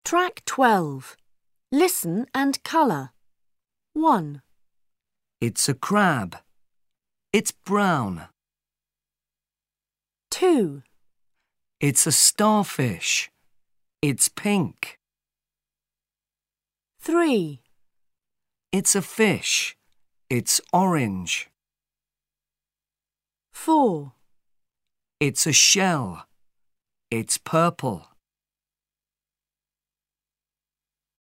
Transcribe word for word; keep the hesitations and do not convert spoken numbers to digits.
Track twelve. Listen and colour. one. It's a crab. It's brown. two. It's a starfish. It's pink. three. It's a fish. It's orange. four. It's a shell. It's purple.